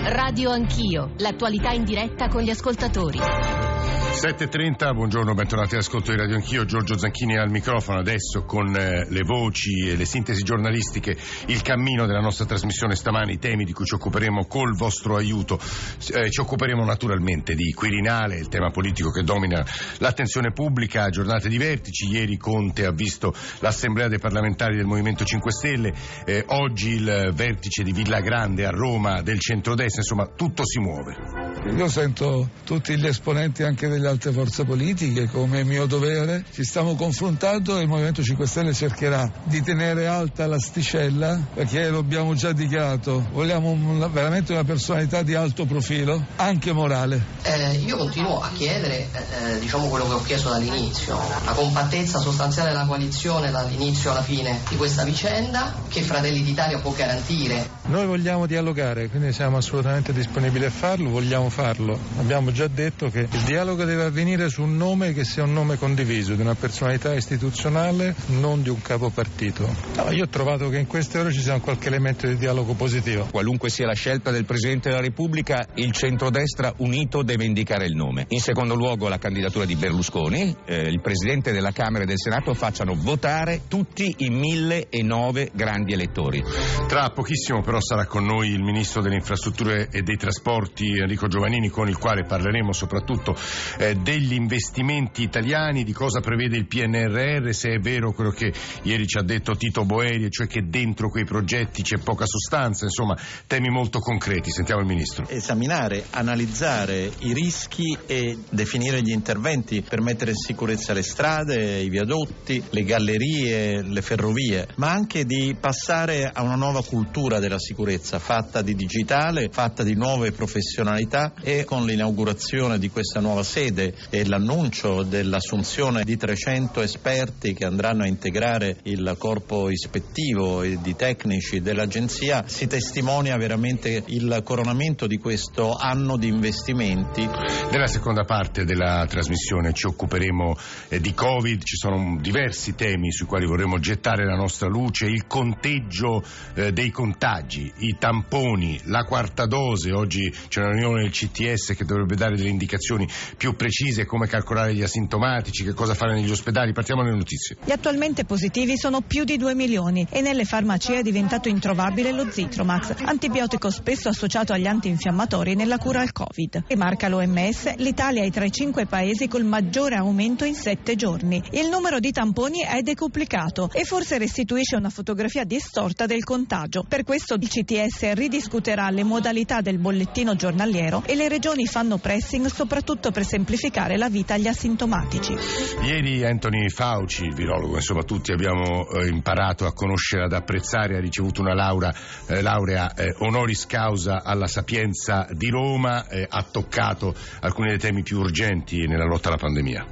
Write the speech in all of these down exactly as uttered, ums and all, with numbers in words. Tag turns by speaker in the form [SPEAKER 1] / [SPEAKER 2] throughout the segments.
[SPEAKER 1] Radio Anch'io, l'attualità in diretta con gli ascoltatori.
[SPEAKER 2] sette e trenta, buongiorno, bentornati all'ascolto di Radio Anch'io. Giorgio Zanchini al microfono adesso con eh, le voci e le sintesi giornalistiche, il cammino della nostra trasmissione stamani, i temi di cui ci occuperemo col vostro aiuto. Eh, ci occuperemo naturalmente di Quirinale, il tema politico che domina l'attenzione pubblica, giornate di vertici. Ieri Conte ha visto l'assemblea dei parlamentari del Movimento cinque Stelle, eh, oggi il vertice di Villagrande a Roma del centrodestra, insomma tutto si muove.
[SPEAKER 3] Io sento tutti gli esponenti anche delle altre forze politiche, come mio dovere. Ci stiamo confrontando e il Movimento cinque Stelle cercherà di tenere alta l'asticella, perché lo abbiamo già dichiarato, vogliamo un, veramente una personalità di alto profilo, anche morale.
[SPEAKER 4] Eh, io continuo a chiedere, eh, diciamo quello che ho chiesto dall'inizio, la compattezza sostanziale della coalizione dall'inizio alla fine di questa vicenda, che Fratelli d'Italia può garantire.
[SPEAKER 5] Noi vogliamo dialogare, quindi siamo assolutamente disponibili a farlo, vogliamo farlo. Abbiamo già detto che il dialogo deve avvenire su un nome che sia un nome condiviso, di una personalità istituzionale, non di un capo partito. No, io ho trovato che in queste ore ci sia qualche elemento di dialogo positivo.
[SPEAKER 6] Qualunque sia la scelta del Presidente della Repubblica, il centrodestra unito deve indicare il nome. In secondo luogo la candidatura di Berlusconi, eh, il Presidente della Camera e del Senato facciano votare tutti i mille e nove grandi elettori.
[SPEAKER 2] Tra pochissimo però sarà con noi il Ministro delle Infrastrutture e dei Trasporti Enrico Giovannini, con il quale parleremo soprattutto eh, degli investimenti italiani, di cosa prevede il P N R R, se è vero quello che ieri ci ha detto Tito Boeri, cioè che dentro quei progetti c'è poca sostanza, insomma temi molto concreti. Sentiamo il Ministro.
[SPEAKER 7] Esaminare, analizzare i rischi e definire gli interventi per mettere in sicurezza le strade, i viadotti, le gallerie, le ferrovie, ma anche di passare a una nuova cultura della sicurezza, fatta di digitale, fatta di nuove professionalità, e con l'inaugurazione di questa nuova sede e l'annuncio dell'assunzione di trecento esperti che andranno a integrare il corpo ispettivo e di tecnici dell'agenzia, si testimonia veramente il coronamento di questo anno di investimenti.
[SPEAKER 2] Nella seconda parte della trasmissione ci occuperemo eh, di Covid. Ci sono diversi temi sui quali vorremmo gettare la nostra luce: il conteggio eh, dei contagi, i tamponi, la quarta dose. Oggi c'è una riunione del C T S che dovrebbe dare delle indicazioni più precise, come calcolare gli asintomatici, che cosa fare negli ospedali. Partiamo dalle notizie.
[SPEAKER 8] Gli attualmente positivi sono più di due milioni e nelle farmacie è diventato introvabile lo Zitromax, antibiotico spesso associato agli antinfiammatori nella cura al Covid. E marca l'O M S, l'Italia è tra i cinque paesi col maggiore aumento in sette giorni. Il numero di tamponi è decuplicato e forse restituisce una fotografia distorta del contagio. Per questo il C T S ridiscuterà le modalità del bollettino giornaliero e le regioni fanno pressing soprattutto per semplificare la vita agli asintomatici.
[SPEAKER 2] Ieri Anthony Fauci, il virologo, insomma tutti abbiamo eh, imparato a conoscere, ad apprezzare, ha ricevuto una laurea, eh, laurea eh, honoris causa alla Sapienza di Roma, eh, ha toccato alcuni dei temi più urgenti nella lotta alla pandemia.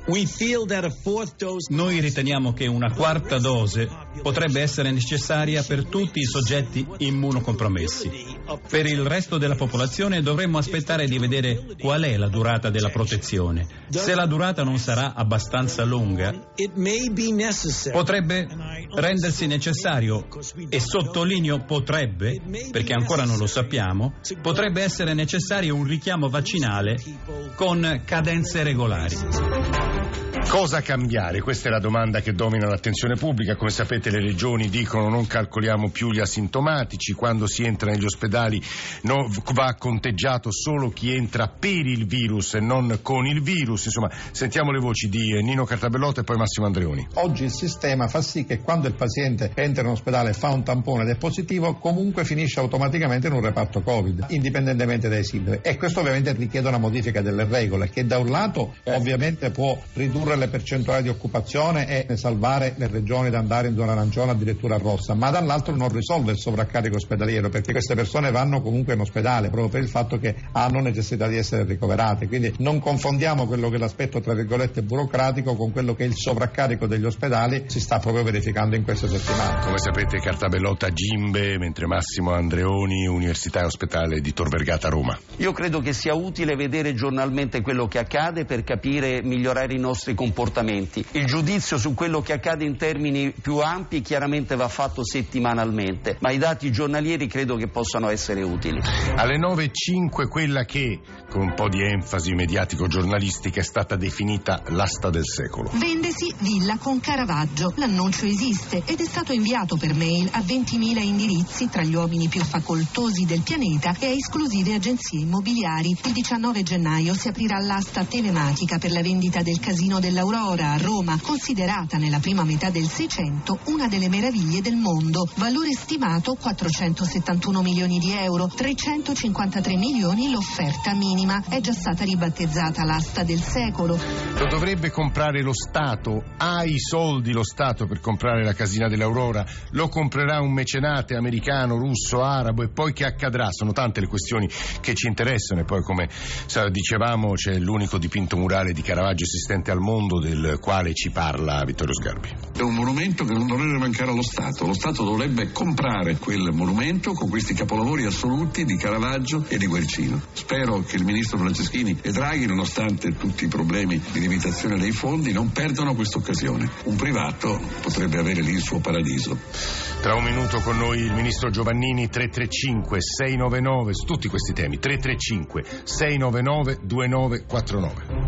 [SPEAKER 9] Noi riteniamo che una quarta dose potrebbe essere necessaria per tutti i soggetti immunocompromessi. Per il resto della popolazione dovremmo aspettare di vedere qual è la durata della protezione. Se la durata non sarà abbastanza lunga, potrebbe rendersi necessario, e sottolineo potrebbe, perché ancora non lo sappiamo, potrebbe essere necessario un richiamo vaccinale con cadenze regolari.
[SPEAKER 2] Cosa cambiare? Questa è la domanda che domina l'attenzione pubblica. Come sapete, le regioni dicono non calcoliamo più gli asintomatici, quando si entra negli ospedali no, va conteggiato solo chi entra per il virus e non con il virus. Insomma, sentiamo le voci di Nino Cartabellotta e poi Massimo Andreoni.
[SPEAKER 10] Oggi il sistema fa sì che quando il paziente entra in ospedale e fa un tampone ed è positivo, comunque finisce automaticamente in un reparto Covid, indipendentemente dai sintomi. E questo ovviamente richiede una modifica delle regole, che da un lato ovviamente può ridurre le percentuali di occupazione e salvare le regioni da andare in zona arancione, addirittura rossa, ma dall'altro non risolve il sovraccarico ospedaliero, perché queste persone vanno comunque in ospedale proprio per il fatto che hanno necessità di essere ricoverate. Quindi non confondiamo quello che è l'aspetto tra virgolette burocratico con quello che è il sovraccarico degli ospedali, si sta proprio verificando in queste settimane.
[SPEAKER 2] Come sapete, Cartabellotta Gimbe, mentre Massimo Andreoni, Università e Ospedale di Tor Vergata, Roma.
[SPEAKER 11] Io credo che sia utile vedere giornalmente quello che accade per capire, migliorare i nostri comportamenti comportamenti. Il giudizio su quello che accade in termini più ampi chiaramente va fatto settimanalmente, ma i dati giornalieri credo che possano essere utili.
[SPEAKER 2] Alle nove e cinque quella che, con un po' di enfasi mediatico-giornalistica, è stata definita l'asta del secolo.
[SPEAKER 12] Vendesi villa con Caravaggio. L'annuncio esiste ed è stato inviato per mail a ventimila indirizzi tra gli uomini più facoltosi del pianeta e a esclusive agenzie immobiliari. Il diciannove gennaio si aprirà l'asta telematica per la vendita del Casino dell'Aurora a Roma, considerata nella prima metà del Seicento una delle meraviglie del mondo. Valore stimato quattrocentosettantuno milioni di euro, trecentocinquantatré milioni l'offerta minima. È già stata ribattezzata l'asta del secolo.
[SPEAKER 2] Lo dovrebbe comprare lo Stato? Ha i soldi lo Stato per comprare la Casina dell'Aurora? Lo comprerà un mecenate americano, russo, arabo? E poi che accadrà? Sono tante le questioni che ci interessano. E poi, come dicevamo, c'è l'unico dipinto murale di Caravaggio esistente al mondo, del quale ci parla Vittorio Sgarbi.
[SPEAKER 13] È un monumento che non dovrebbe mancare allo Stato. Lo Stato dovrebbe comprare quel monumento con questi capolavori assoluti di Caravaggio e di Guercino. Spero che il ministro Franceschini e Draghi, nonostante tutti i problemi di limitazione dei fondi, non perdano questa occasione. Un privato potrebbe avere lì il suo paradiso.
[SPEAKER 2] Tra un minuto con noi il ministro Giovannini. Tre tre cinque sei nove nove su tutti questi temi. Tre tre cinque sei nove nove due nove quattro nove.